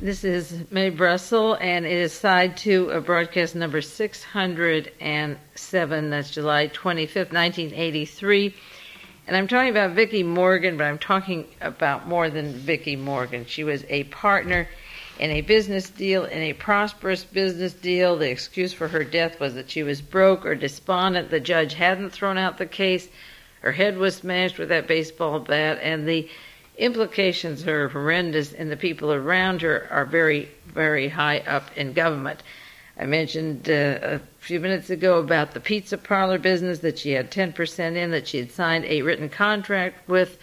This is Mae Brussel, and it is side 2 of broadcast number 607. That's July 25th, 1983. And I'm talking about Vicki Morgan, but I'm talking about more than Vicki Morgan. She was a partner in a business deal, in a prosperous business deal. The excuse for her death was that she was broke or despondent. The judge hadn't thrown out the case. Her head was smashed with that baseball bat, and the implications are horrendous, and the people around her are very, very high up in government. I mentioned a few minutes ago about the pizza parlor business, that she had 10% in, that she had signed a written contract with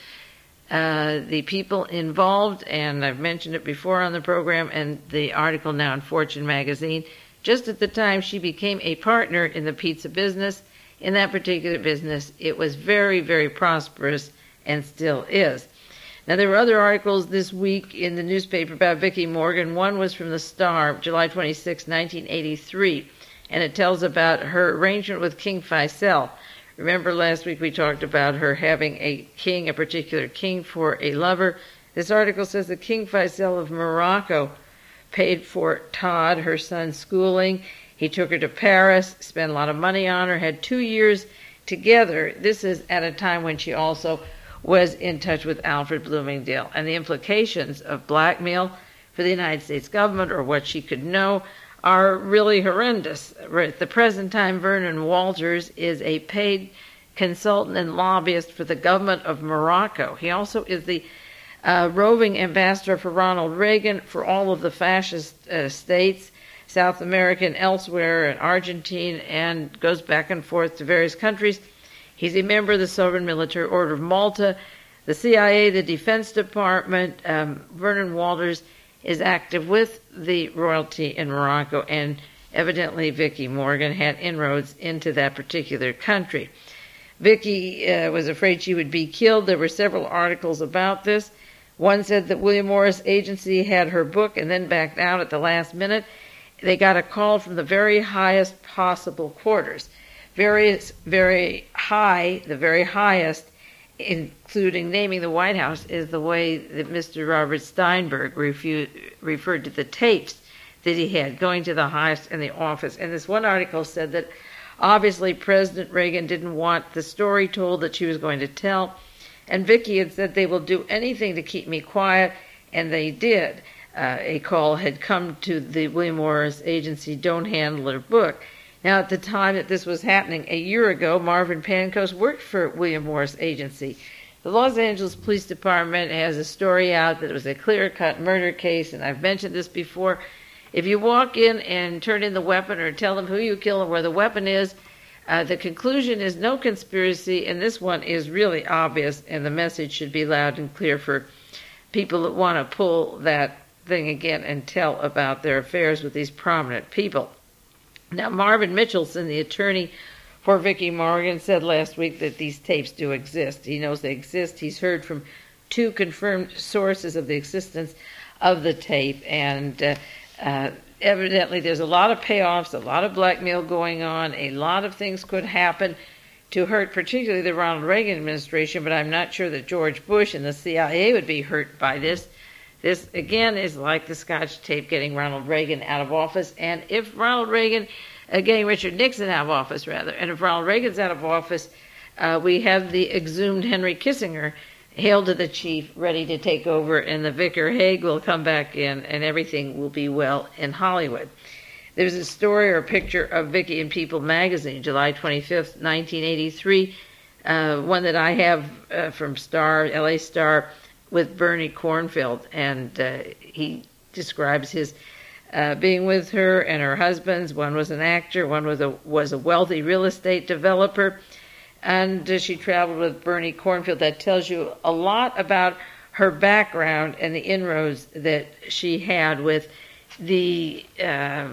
the people involved, and I've mentioned it before on the program, and the article now in Fortune magazine. Just at the time she became a partner in the pizza business, in that particular business, it was very, very prosperous and still is. Now, there were other articles this week in the newspaper about Vicki Morgan. One was from the Star, July 26, 1983, and it tells about her arrangement with King Faisal. Remember last week we talked about her having a particular king for a lover. This article says that King Faisal of Morocco paid for Todd, her son's schooling. He took her to Paris, spent a lot of money on her, had 2 years together. This is at a time when she also was in touch with Alfred Bloomingdale, and the implications of blackmail for the United States government, or what she could know, are really horrendous. At the present time, Vernon Walters is a paid consultant and lobbyist for the government of Morocco. He also is the roving ambassador for Ronald Reagan for all of the fascist states, South America and elsewhere, and Argentina, and goes back and forth to various countries. He's a member of the Sovereign Military Order of Malta, the CIA, the Defense Department. Vernon Walters is active with the royalty in Morocco, and evidently Vicki Morgan had inroads into that particular country. Vicki was afraid she would be killed. There were several articles about this. One said that William Morris Agency had her book and then backed out at the last minute. They got a call from the very highest possible quarters. Very high, the very highest, including naming the White House, is the way that Mr. Robert Steinberg referred to the tapes that he had, going to the highest in the office. And this one article said that obviously President Reagan didn't want the story told that she was going to tell, and Vicki had said, they will do anything to keep me quiet, and they did. A call had come to the William Morris Agency, don't handle her book. Now, at the time that this was happening, a year ago, Marvin Pankos worked for William Morris Agency. The Los Angeles Police Department has a story out that it was a clear-cut murder case, and I've mentioned this before. If you walk in and turn in the weapon or tell them who you killed and where the weapon is, the conclusion is no conspiracy, and this one is really obvious, and the message should be loud and clear for people that want to pull that thing again and tell about their affairs with these prominent people. Now, Marvin Mitchelson, the attorney for Vicki Morgan, said last week that these tapes do exist. He knows they exist. He's heard from 2 confirmed sources of the existence of the tape, and evidently there's a lot of payoffs, a lot of blackmail going on, a lot of things could happen to hurt particularly the Ronald Reagan administration, but I'm not sure that George Bush and the CIA would be hurt by this. This, again, is like the Scotch tape getting Ronald Reagan out of office. And if Ronald Reagan, getting Richard Nixon out of office, rather, and if Ronald Reagan's out of office, we have the exhumed Henry Kissinger, hail to the chief, ready to take over, and the Vicar Haig will come back in, and everything will be well in Hollywood. There's a story or a picture of Vicki in People magazine, July 25th, 1983, one that I have from Star, LA Star, with Bernie Kornfeld, and he describes his being with her and her husbands. One was an actor, one was a wealthy real estate developer, and she traveled with Bernie Kornfeld. That tells you a lot about her background and the inroads that she had with the the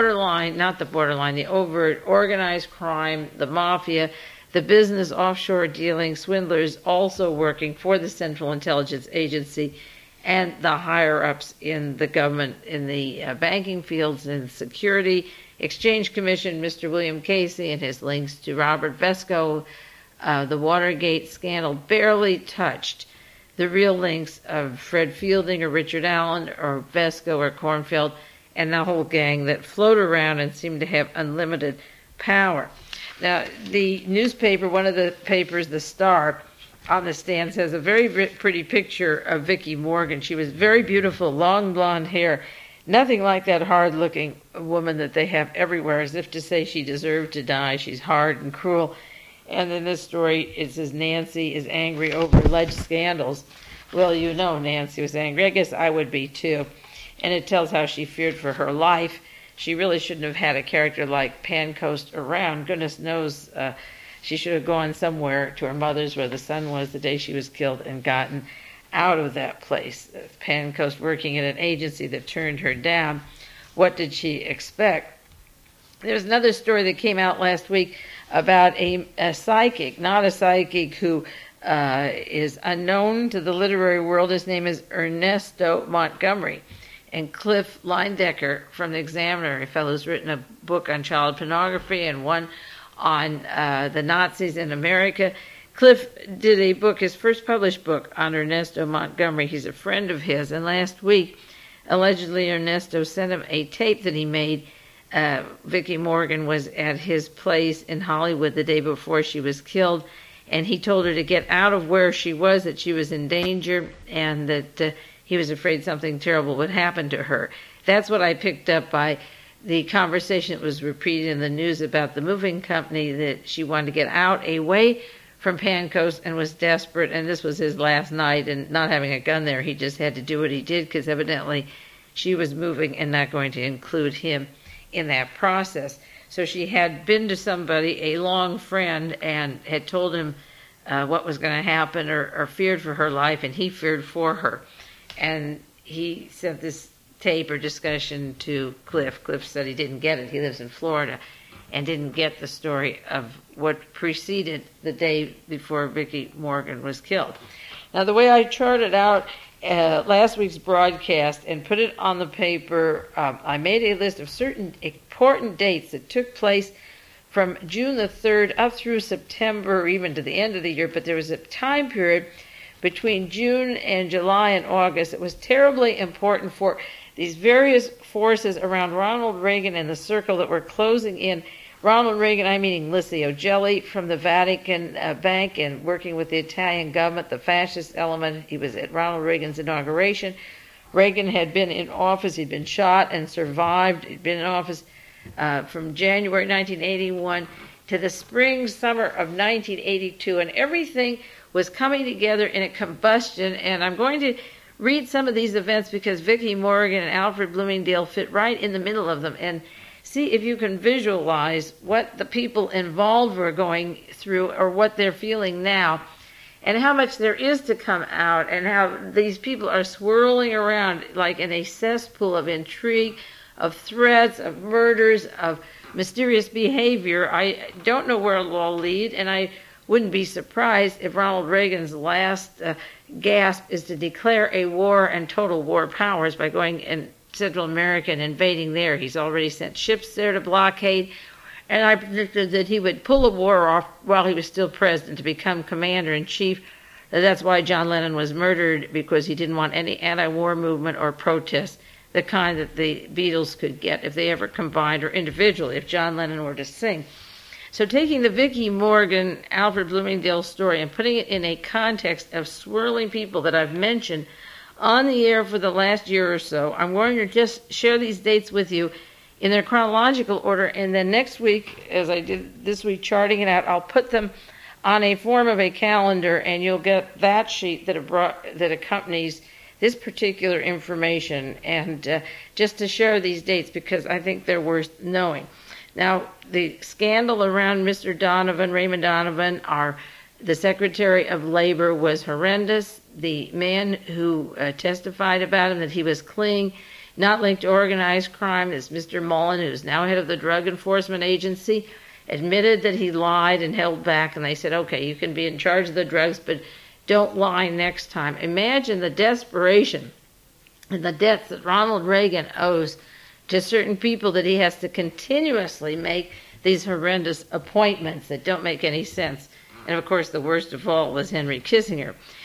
overt organized crime, the mafia, the business offshore dealing, swindlers also working for the Central Intelligence Agency, and the higher-ups in the government, in the banking fields and security. Exchange Commission, Mr. William Casey and his links to Robert Vesco, the Watergate scandal barely touched the real links of Fred Fielding or Richard Allen or Vesco or Kornfeld and the whole gang that float around and seem to have unlimited power. Now, the newspaper, one of the papers, The Star, on the stands has a very pretty picture of Vicki Morgan. She was very beautiful, long blonde hair, nothing like that hard-looking woman that they have everywhere, as if to say she deserved to die. She's hard and cruel. And in this story, it says Nancy is angry over alleged scandals. Well, you know Nancy was angry. I guess I would be, too. And it tells how she feared for her life. She really shouldn't have had a character like Pancoast around. Goodness knows she should have gone somewhere to her mother's where the son was the day she was killed and gotten out of that place. Pancoast working at an agency that turned her down. What did she expect? There's another story that came out last week about a psychic, not a psychic who is unknown to the literary world. His name is Ernesto Montgomery. And Cliff Leindecker from the Examiner, a fellow who's written a book on child pornography and one on the Nazis in America. Cliff did a book, his first published book, on Ernesto Montgomery. He's a friend of his. And last week, allegedly Ernesto sent him a tape that he made. Vicki Morgan was at his place in Hollywood the day before she was killed, and he told her to get out of where she was, that she was in danger, and that he was afraid something terrible would happen to her. That's what I picked up by the conversation that was repeated in the news about the moving company, that she wanted to get out, away from Pancoast, and was desperate, and this was his last night, and not having a gun there, he just had to do what he did, because evidently she was moving and not going to include him in that process. So she had been to somebody, a long friend, and had told him what was going to happen, or feared for her life, and he feared for her. And he sent this tape or discussion to Cliff. Cliff said he didn't get it. He lives in Florida and didn't get the story of what preceded the day before Vicki Morgan was killed. Now, the way I charted out last week's broadcast and put it on the paper, I made a list of certain important dates that took place from June the 3rd up through September, or even to the end of the year, but there was a time period between June and July and August. It was terribly important for these various forces around Ronald Reagan and the circle that were closing in. Ronald Reagan, I'm meaning Licio Gelli from the Vatican Bank and working with the Italian government, the fascist element. He was at Ronald Reagan's inauguration. Reagan had been in office. He'd been shot and survived. He'd been in office from January 1981 to the spring, summer of 1982, and everything was coming together in a combustion. And I'm going to read some of these events because Vicki Morgan and Alfred Bloomingdale fit right in the middle of them, and see if you can visualize what the people involved were going through or what they're feeling now, and how much there is to come out, and how these people are swirling around like in a cesspool of intrigue, of threats, of murders, of mysterious behavior. I don't know where it'll all lead, and I wouldn't be surprised if Ronald Reagan's last gasp is to declare a war and total war powers by going in Central America and invading there. He's already sent ships there to blockade, and I predicted that he would pull the war off while he was still president to become commander-in-chief. That's why John Lennon was murdered, because he didn't want any anti-war movement or protest, the kind that the Beatles could get if they ever combined, or individually, if John Lennon were to sing. So taking the Vicki Morgan, Alfred Bloomingdale story and putting it in a context of swirling people that I've mentioned on the air for the last year or so, I'm going to just share these dates with you in their chronological order, and then next week, as I did this week charting it out, I'll put them on a form of a calendar, and you'll get that sheet that accompanies this particular information, and just to share these dates because I think they're worth knowing. Now, the scandal around Mr. Donovan, Raymond Donovan, the Secretary of Labor, was horrendous. The man who testified about him, that he was clean, not linked to organized crime, this Mr. Mullen, who's now head of the Drug Enforcement Agency, admitted that he lied and held back, and they said, okay, you can be in charge of the drugs, but don't lie next time. Imagine the desperation and the debts that Ronald Reagan owes to certain people, that he has to continuously make these horrendous appointments that don't make any sense. And of course, the worst of all was Henry Kissinger.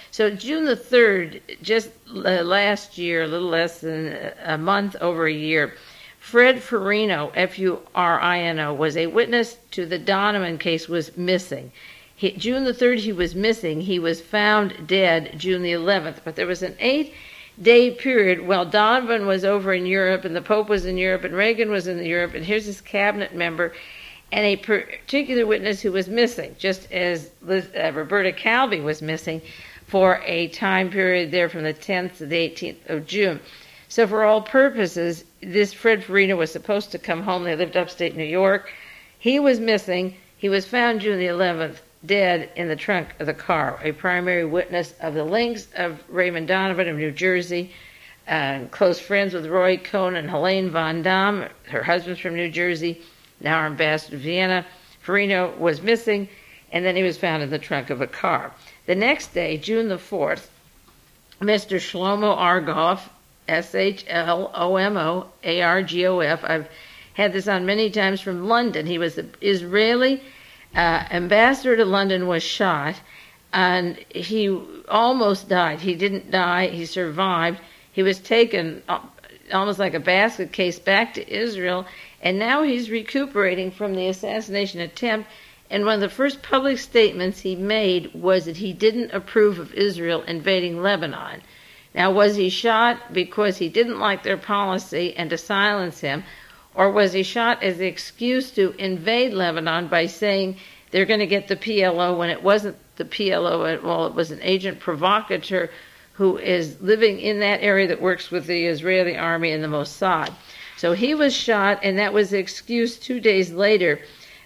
So June the 3rd, just last year, a little less than a month over a year, Fred Furino, F-U-R-I-N-O, was a witness to the Donovan case, was missing. June the 3rd, he was missing. He was found dead June the 11th. But there was an 8-day period while Donovan was over in Europe, and the Pope was in Europe, and Reagan was in Europe, and here's his cabinet member, and a particular witness who was missing, just as Roberta Calvi was missing for a time period there from the 10th to the 18th of June. So for all purposes, this Fred Furino was supposed to come home. They lived upstate New York. He was missing. He was found June the 11th, dead in the trunk of the car. A primary witness of the links of Raymond Donovan of New Jersey, close friends with Roy Cohn and Helene Von Damme. Her husband's from New Jersey, now our ambassador to Vienna. Furino was missing, and then he was found in the trunk of a car. The next day, June the 4th, Mr. Shlomo Argoff, S-H-L-O-M-O-A-R-G-O-F. I've had this on many times from London. He was the Israeli ambassador to London, was shot, and he almost died. He didn't die. He survived. He was taken almost like a basket case back to Israel, and now he's recuperating from the assassination attempt. And one of the first public statements he made was that he didn't approve of Israel invading Lebanon. Now, was he shot because he didn't like their policy and to silence him, or was he shot as the excuse to invade Lebanon by saying they're going to get the PLO when it wasn't the PLO, well, it was an agent provocateur who is living in that area that works with the Israeli army and the Mossad. So he was shot, and that was the excuse 2 days later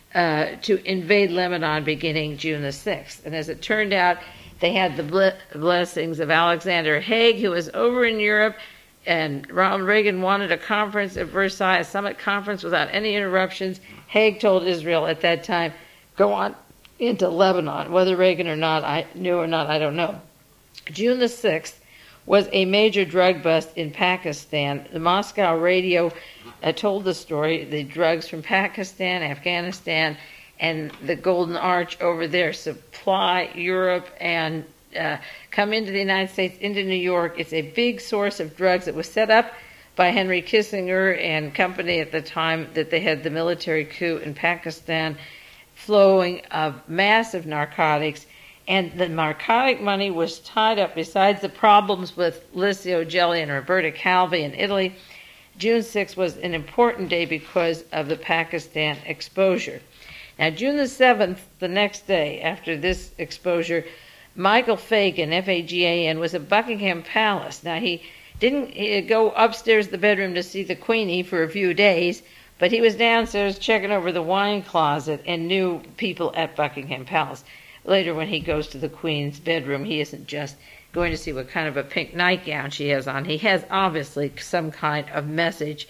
to invade Lebanon beginning June the 6th. And as it turned out, they had the blessings of Alexander Haig, who was over in Europe, and Ronald Reagan wanted a conference at Versailles, a summit conference without any interruptions. Haig told Israel at that time, go on into Lebanon. Whether Reagan or not, I don't know. June the 6th was a major drug bust in Pakistan. The Moscow radio told the story. The drugs from Pakistan, Afghanistan, and the Golden Arch over there supply Europe and come into the United States, into New York. It's a big source of drugs. It was set up by Henry Kissinger and company at the time that they had the military coup in Pakistan, flowing of massive narcotics. And the narcotic money was tied up, besides the problems with Licio Gelli and Roberta Calvi in Italy. June 6th was an important day because of the Pakistan exposure. Now, June the 7th, the next day after this exposure, Michael Fagan, F-A-G-A-N, was at Buckingham Palace. Now, he didn't go upstairs to the bedroom to see the Queenie for a few days, but he was downstairs checking over the wine closet and knew people at Buckingham Palace. Later, when he goes to the Queen's bedroom, he isn't just going to see what kind of a pink nightgown she has on. He has obviously some kind of message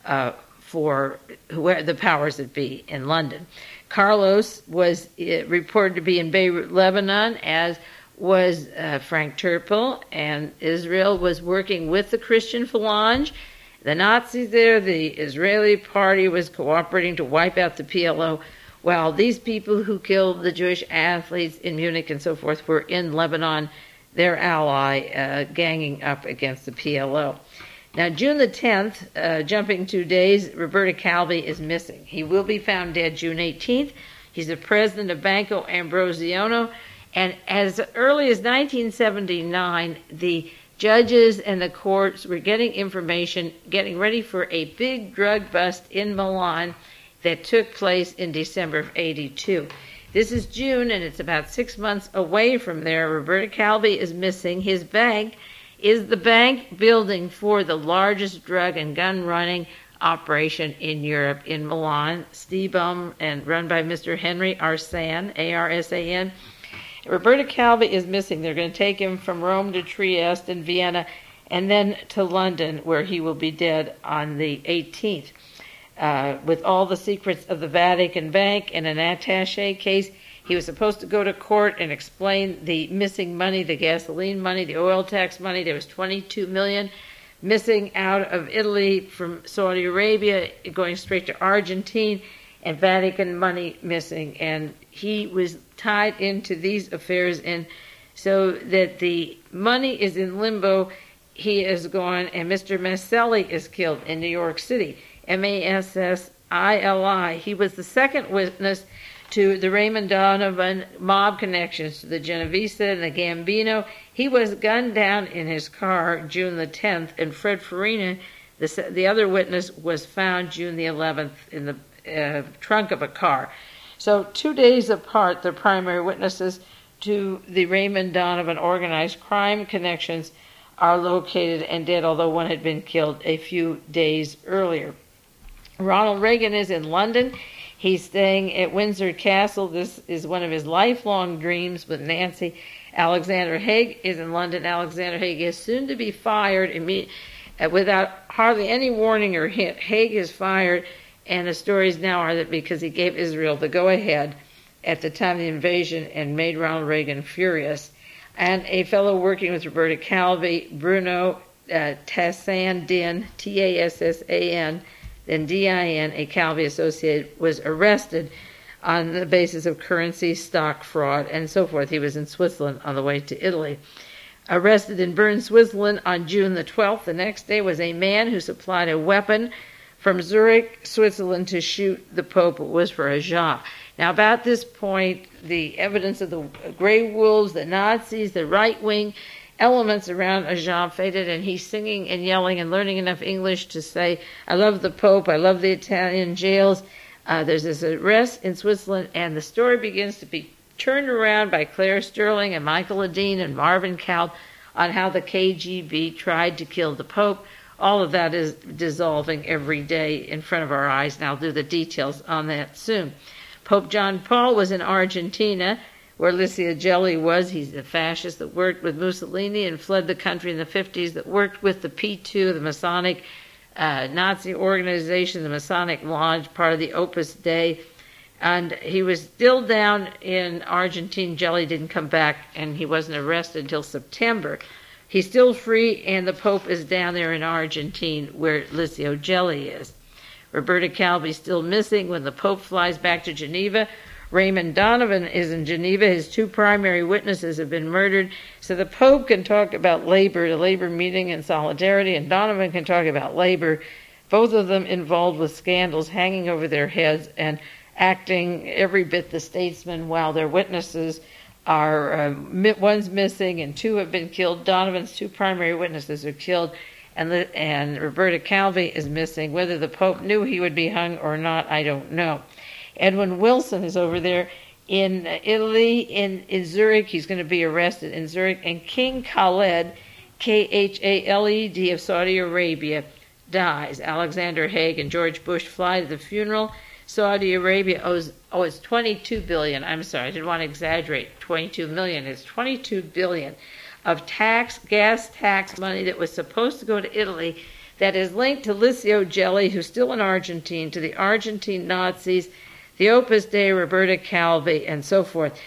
for whoever the powers that be in London. Carlos was reported to be in Beirut, Lebanon, as was Frank Turpel, and Israel was working with the Christian Phalange. The Nazis there, the Israeli party was cooperating to wipe out the PLO, while these people who killed the Jewish athletes in Munich and so forth were in Lebanon, their ally, ganging up against the PLO. Now, June the 10th, jumping 2 days, Roberta Calvi is missing. He will be found dead June 18th. He's the president of Banco Ambrosiano. And as early as 1979, the judges and the courts were getting information, getting ready for a big drug bust in Milan that took place in December of 82. This is June, and it's about 6 months away from there. Roberta Calvi is missing. His bank is the bank building for the largest drug and gun running operation in Europe, in Milan, Stibum, and run by Mr. Henry Arsan, A-R-S-A-N. Roberta Calvi is missing. They're going to take him from Rome to Trieste and Vienna, and then to London, where he will be dead on the 18th. With all the secrets of the Vatican Bank and an attaché case, he was supposed to go to court and explain the missing money, the gasoline money, the oil tax money. There was $22 million missing out of Italy from Saudi Arabia, going straight to Argentina, and Vatican money missing. And he was tied into these affairs in so that the money is in limbo. He is gone, and Mr. Maselli is killed in New York City. Massili. He was the second witness to the Raymond Donovan mob connections to the Genovese and the Gambino. He was gunned down in his car June the 10th, and Fred Farina, the other witness, was found June the 11th in the trunk of a car. So 2 days apart, the primary witnesses to the Raymond Donovan organized crime connections are located and dead, although one had been killed a few days earlier. Ronald Reagan is in London. He's staying at Windsor Castle. This is one of his lifelong dreams with Nancy. Alexander Haig is in London. Alexander Haig is soon to be fired without hardly any warning or hint. Haig is fired, and the stories now are that because he gave Israel the go-ahead at the time of the invasion and made Ronald Reagan furious. And a fellow working with Roberta Calvi, Bruno Tassan Din, Tassan, then DIN, a Calvi associate, was arrested on the basis of currency, stock fraud, and so forth. He was in Switzerland on the way to Italy. Arrested in Bern, Switzerland on June the 12th. The next day was a man who supplied a weapon from Zurich, Switzerland, to shoot the Pope. It was for a job. Now, about this point, the evidence of the Grey Wolves, the Nazis, the right-wing elements around Ajah faded, and he's singing and yelling and learning enough English to say, I love the Pope, I love the Italian jails. There's this arrest in Switzerland, and the story begins to be turned around by Claire Sterling and Michael Ledeen and Marvin Kalb on how the KGB tried to kill the Pope. All of that is dissolving every day in front of our eyes, and I'll do the details on that soon. Pope John Paul was in Argentina, where Licio Gelli was. He's a fascist that worked with Mussolini and fled the country in the 50s, that worked with the P2, the Masonic Nazi organization, the Masonic Lodge, part of the Opus Dei. And he was still down in Argentina. Gelli didn't come back, and he wasn't arrested until September. He's still free, and the Pope is down there in Argentina, where Licio Gelli is. Roberta Calvi still missing when the Pope flies back to Geneva. Raymond Donovan is in Geneva. His two primary witnesses have been murdered. So the Pope can talk about labor, the labor meeting and solidarity, and Donovan can talk about labor, both of them involved with scandals hanging over their heads and acting every bit the statesman, while their witnesses are, one's missing and two have been killed. Donovan's two primary witnesses are killed, and Roberta Calvi is missing. Whether the Pope knew he would be hung or not, I don't know. Edwin Wilson is over there in Italy, in Zurich. He's going to be arrested in Zurich. And King Khaled, Khaled of Saudi Arabia, dies. Alexander Haig and George Bush fly to the funeral. Saudi Arabia owes it's $22 billion. I'm sorry, I didn't want to exaggerate. $22 million. It's $22 billion of gas tax money that was supposed to go to Italy, that is linked to Licio Gelli, who's still in Argentina, to the Argentine Nazis, the Opus Dei, Roberta Calvi, and so forth.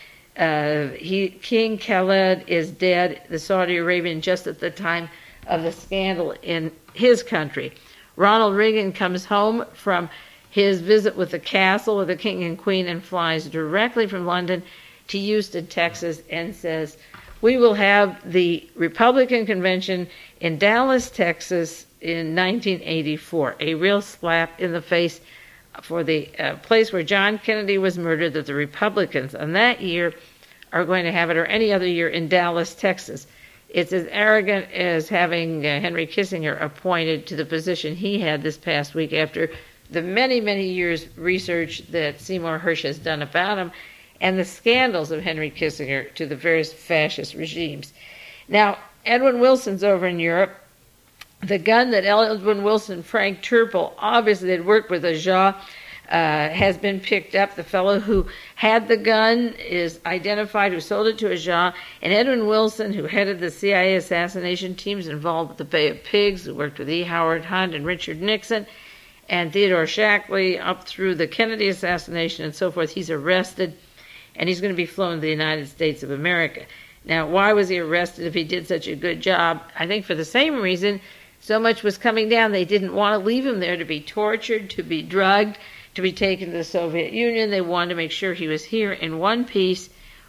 King Khaled is dead, the Saudi Arabian, just at the time of the scandal in his country. Ronald Reagan comes home from his visit with the castle of the King and Queen and flies directly from London to Houston, Texas, and says, we will have the Republican convention in Dallas, Texas in 1984. A real slap in the face for the place where John Kennedy was murdered, that the Republicans on that year are going to have it, or any other year, in Dallas, Texas. It's as arrogant as having Henry Kissinger appointed to the position he had this past week after the many, many years research that Seymour Hersh has done about him and the scandals of Henry Kissinger to the various fascist regimes. Now, Edwin Wilson's over in Europe. The gun that Edwin Wilson, Frank Turple, obviously had worked with Ajah, has been picked up. The fellow who had the gun is identified, who sold it to Ajah. And Edwin Wilson, who headed the CIA assassination teams involved with the Bay of Pigs, who worked with E. Howard Hunt and Richard Nixon, and Theodore Shackley up through the Kennedy assassination and so forth, he's arrested, and he's going to be flown to the United States of America. Now, why was he arrested if he did such a good job? I think for the same reason. So much was coming down, they didn't want to leave him there to be tortured, to be drugged, to be taken to the Soviet Union. They wanted to make sure he was here in one piece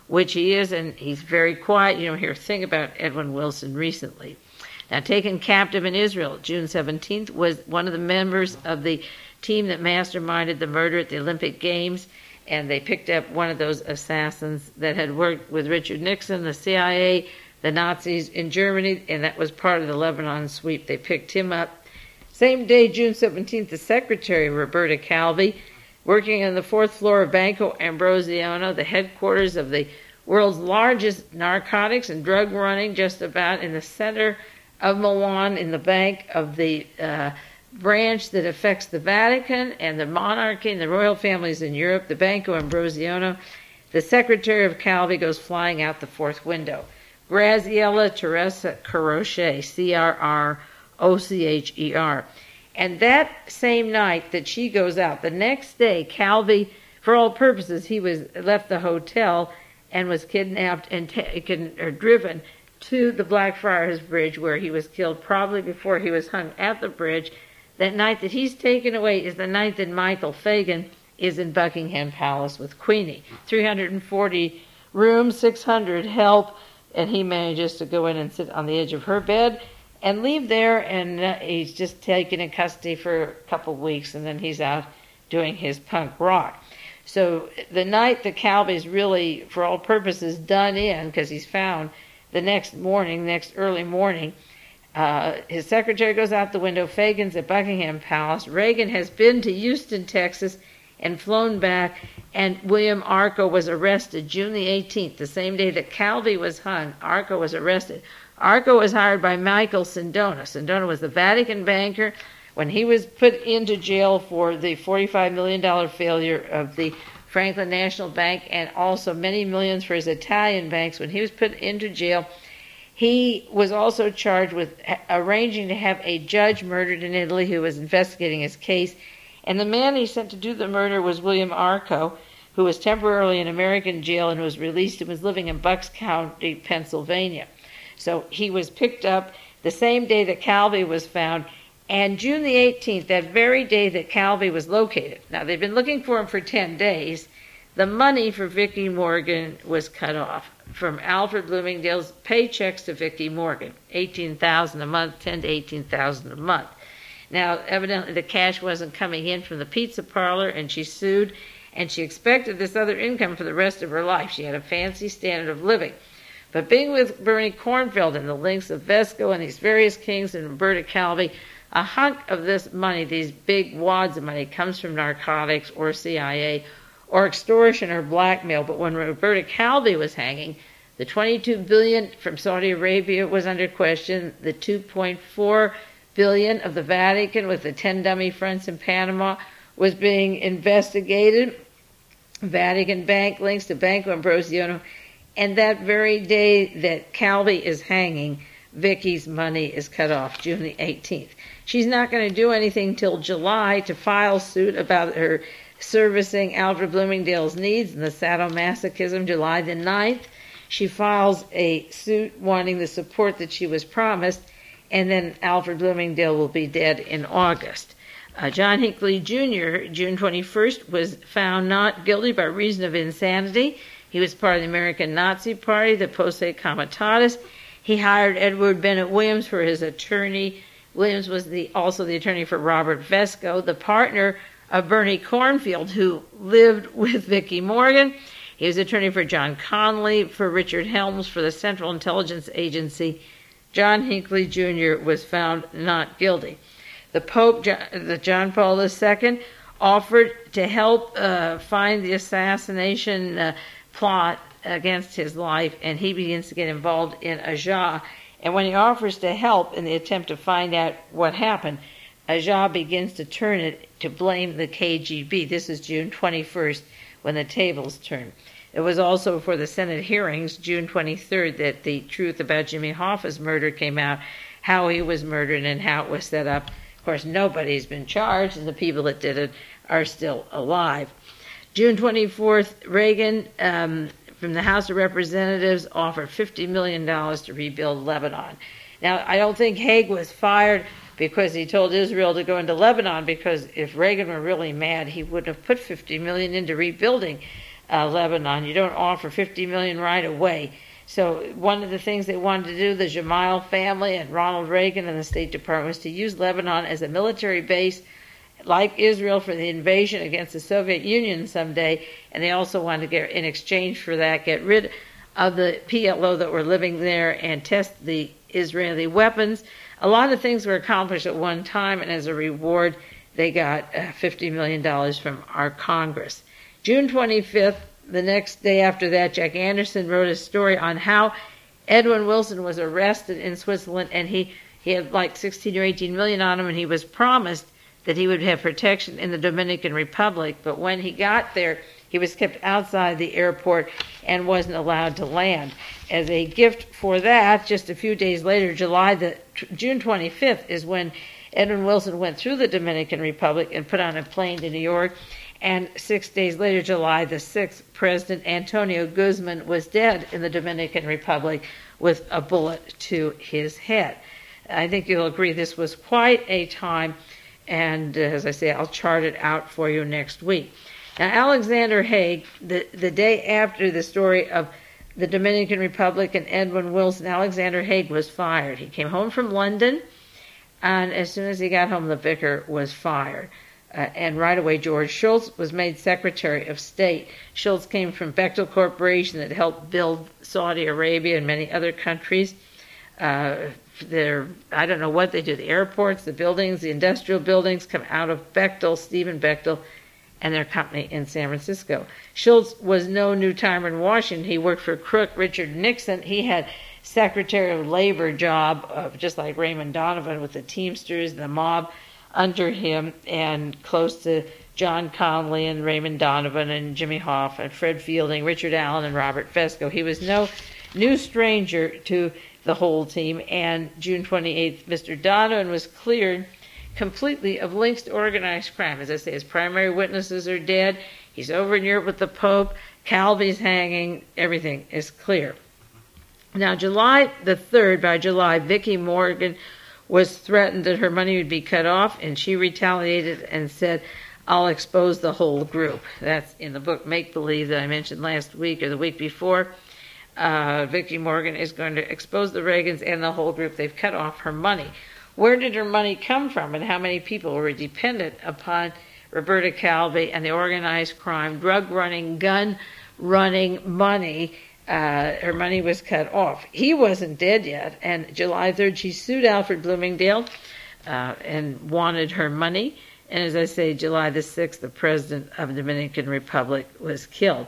which he is, and he's very quiet. You don't hear a thing about Edwin Wilson recently. Now, taken captive in Israel, June 17th, was one of the members of the team that masterminded the murder at the Olympic Games, and they picked up one of those assassins that had worked with Richard Nixon, the CIA, the Nazis in Germany, and that was part of the Lebanon sweep. They picked him up. Same day, June 17th, the secretary, Roberta Calvi, working on the fourth floor of Banco Ambrosiano, the headquarters of the world's largest narcotics and drug running, just about in the center of Milan, in the bank of the branch that affects the Vatican and the monarchy and the royal families in Europe, the Banco Ambrosiano. The secretary of Calvi goes flying out the fourth window. Graziella Teresa Croce, Crocher. And that same night that she goes out, the next day, Calvi, for all purposes, he was left the hotel and was kidnapped and driven to the Blackfriars Bridge, where he was killed probably before he was hung at the bridge. That night that he's taken away is the night that Michael Fagan is in Buckingham Palace with Queenie. 340 rooms, 600 help, and he manages to go in and sit on the edge of her bed and leave there, and he's just taken in custody for a couple of weeks, and then he's out doing his punk rock. So the night that Calvi's really, for all purposes, done in, because he's found the next early morning, his secretary goes out the window, Fagan's at Buckingham Palace, Reagan has been to Houston, Texas, and flown back, and William Arco was arrested June the 18th, the same day that Calvi was hung. Arco was arrested. Arco was hired by Michael Sindona. Sindona was the Vatican banker. When he was put into jail for the $45 million failure of the Franklin National Bank and also many millions for his Italian banks, when he was put into jail, he was also charged with arranging to have a judge murdered in Italy who was investigating his case. And the man he sent to do the murder was William Arco, who was temporarily in American jail and was released and was living in Bucks County, Pennsylvania. So he was picked up the same day that Calvi was found, and June the 18th, that very day that Calvi was located. Now, they've been looking for him for 10 days. The money for Vicki Morgan was cut off from Alfred Bloomingdale's paychecks to Vicki Morgan, $18,000 a month, $10,000 to $18,000 a month. Now, evidently the cash wasn't coming in from the pizza parlor, and she sued, and she expected this other income for the rest of her life. She had a fancy standard of living. But being with Bernie Cornfield and the links of Vesco and these various kings and Roberta Calvi, a hunk of this money, these big wads of money, comes from narcotics or CIA or extortion or blackmail. But when Roberta Calvi was hanging, the $22 billion from Saudi Arabia was under question, the $2.4 billion of the Vatican with the 10 dummy fronts in Panama was being investigated. Vatican Bank links to Banco Ambrosiano. And that very day that Calvi is hanging, Vicki's money is cut off, June the 18th. She's not going to do anything till July to file suit about her servicing Alfred Bloomingdale's needs and the sadomasochism. July the 9th, she files a suit wanting the support that she was promised, and then Alfred Bloomingdale will be dead in August. John Hinckley Jr., June 21st, was found not guilty by reason of insanity. He was part of the American Nazi Party, the Posse Comitatus. He hired Edward Bennett Williams for his attorney. Williams was also the attorney for Robert Vesco, the partner of Bernie Cornfield, who lived with Vicki Morgan. He was attorney for John Connolly, for Richard Helms, for the Central Intelligence Agency. John Hinckley Jr. was found not guilty. The Pope, John Paul II, offered to help find the assassination plot against his life, and he begins to get involved in Aja. And when he offers to help in the attempt to find out what happened, Aja begins to turn it to blame the KGB. This is June 21st when the tables turn. It was also for the Senate hearings, June 23rd, that the truth about Jimmy Hoffa's murder came out, how he was murdered and how it was set up. Of course, nobody's been charged, and the people that did it are still alive. June 24th, Reagan, from the House of Representatives, offered $50 million to rebuild Lebanon. Now, I don't think Haig was fired because he told Israel to go into Lebanon, because if Reagan were really mad, he wouldn't have put $50 million into rebuilding Lebanon. You don't offer $50 million right away. So one of the things they wanted to do, the Gemayel family and Ronald Reagan and the State Department, was to use Lebanon as a military base like Israel for the invasion against the Soviet Union someday. And they also wanted to get, in exchange for that, get rid of the PLO that were living there and test the Israeli weapons. A lot of things were accomplished at one time, and as a reward, they got $50 million from our Congress. June 25th, the next day after that, Jack Anderson wrote a story on how Edwin Wilson was arrested in Switzerland, and he had like 16 or 18 million on him, and he was promised that he would have protection in the Dominican Republic. But when he got there, he was kept outside the airport and wasn't allowed to land. As a gift for that, just a few days later, June 25th is when Edwin Wilson went through the Dominican Republic and put on a plane to New York. And 6 days later, July the 6th, President Antonio Guzman was dead in the Dominican Republic with a bullet to his head. I think you'll agree this was quite a time, and as I say, I'll chart it out for you next week. Now, Alexander Haig, the day after the story of the Dominican Republic and Edwin Wilson, Alexander Haig was fired. He came home from London, and as soon as he got home, the vicar was fired. And right away, George Shultz was made Secretary of State. Shultz came from Bechtel Corporation that helped build Saudi Arabia and many other countries. I don't know what they do. The airports, the buildings, the industrial buildings come out of Bechtel, Stephen Bechtel, and their company in San Francisco. Shultz was no new-timer in Washington. He worked for Crook Richard Nixon. He had Secretary of Labor job, just like Raymond Donovan, with the Teamsters, the mob under him, and close to John Connolly and Raymond Donovan and Jimmy Hoff and Fred Fielding, Richard Allen, and Robert Fesco. He was no new stranger to the whole team, and June 28th, Mr. Donovan was cleared completely of links to organized crime. As I say, his primary witnesses are dead. He's over in Europe with the Pope. Calvi's hanging. Everything is clear. Now, July the 3rd, by July, Vicki Morgan was threatened that her money would be cut off, and she retaliated and said, "I'll expose the whole group." That's in the book Make Believe that I mentioned last week or the week before. Vicki Morgan is going to expose the Reagans and the whole group. They've cut off her money. Where did her money come from, and how many people were dependent upon Roberta Calvi and the organized crime, drug-running, gun-running money? Her money was cut off. He wasn't dead yet, and July 3rd she sued Alfred Bloomingdale and wanted her money. And as I say, July the 6th, the president of the Dominican Republic was killed.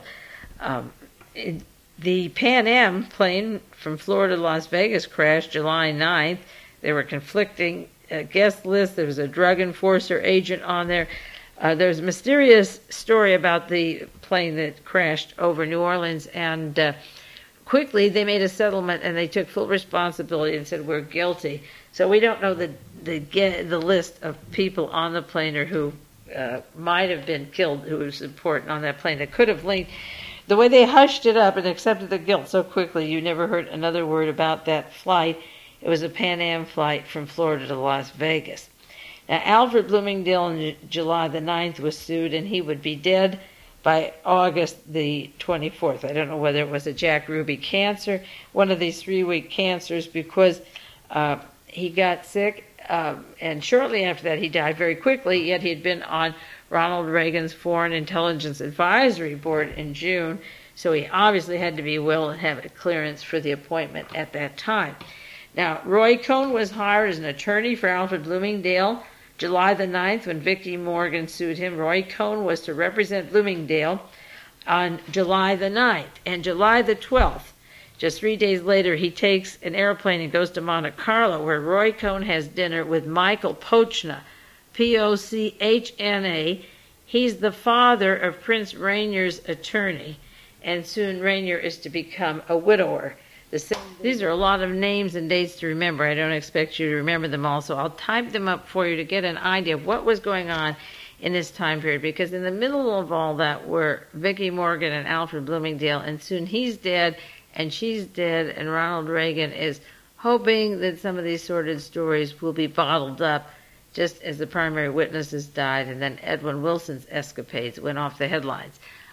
The Pan Am plane from Florida to Las Vegas crashed July 9th. There were conflicting guest lists. There was a drug enforcer agent on there. There's a mysterious story about the plane that crashed over New Orleans, and quickly they made a settlement and they took full responsibility and said, "We're guilty." So we don't know the list of people on the plane or who might have been killed, who was important on that plane that could have linked. The way they hushed it up and accepted the guilt so quickly, you never heard another word about that flight. It was a Pan Am flight from Florida to Las Vegas. Now, Alfred Bloomingdale on July the 9th was sued, and he would be dead by August the 24th. I don't know whether it was a Jack Ruby cancer, one of these 3-week cancers, because he got sick, and shortly after that he died very quickly, yet he had been on Ronald Reagan's Foreign Intelligence Advisory Board in June, so he obviously had to be well and have a clearance for the appointment at that time. Now, Roy Cohn was hired as an attorney for Alfred Bloomingdale. July the 9th, when Vicki Morgan sued him, Roy Cohn was to represent Bloomingdale on July the 9th. And July the 12th, just 3 days later, he takes an airplane and goes to Monte Carlo, where Roy Cohn has dinner with Michael Pochna, P-O-C-H-N-A. He's the father of Prince Rainier's attorney, and soon Rainier is to become a widower. These are a lot of names and dates to remember. I don't expect you to remember them all, so I'll type them up for you to get an idea of what was going on in this time period, because in the middle of all that were Vicki Morgan and Alfred Bloomingdale, and soon he's dead and she's dead, and Ronald Reagan is hoping that some of these sordid stories will be bottled up just as the primary witnesses died, and then Edwin Wilson's escapades went off the headlines.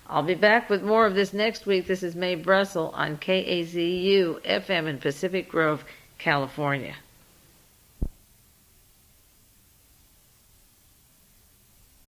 I'll be back with more of this next week. This is Mae Brussel on KAZU FM in Pacific Grove, California.